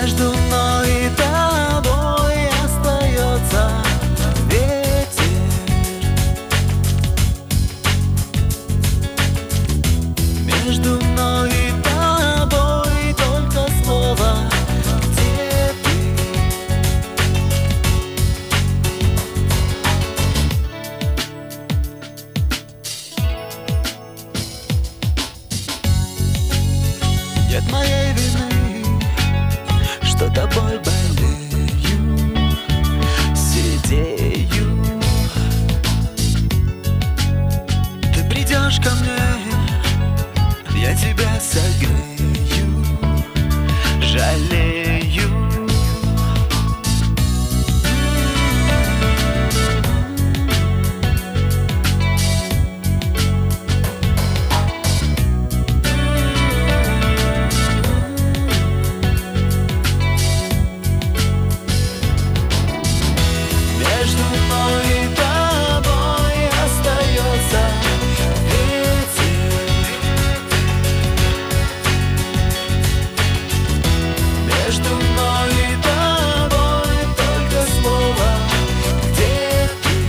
Между мной и тобой остается ветер. Между мной и тобой только слово «где ты?». Нет моей вины, что тобой болею, сидею. Ты придешь ко мне, я тебя согрею, жалею. Между мной и тобой остается ветер. Между мной и тобой только слово «где ты?».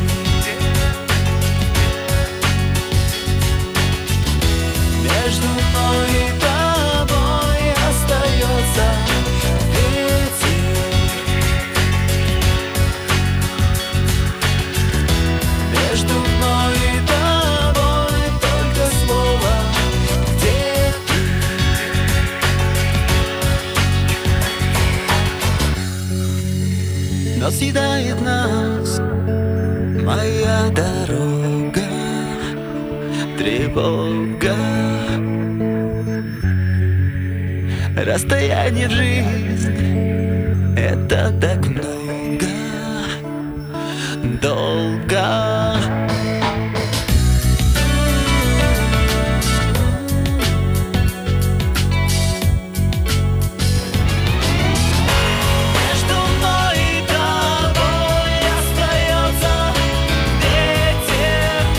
Между мной и тобой остается ветер. Между мной и тобой только слово «где ты?». Но съедает нас моя дорога, тревога. Расстояние в жизнь — это так много, долго. Между мной и тобой остается ветер.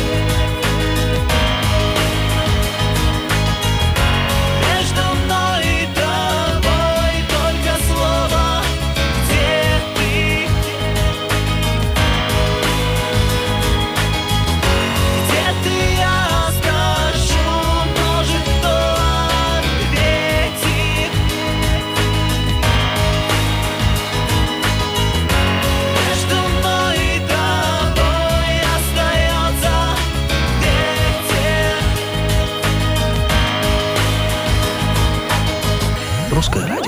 Между мной и тобой только слово «где ты?». Где ты, я скажу, может, кто ответит. Между мной и тобой остается ветер. Русское радио.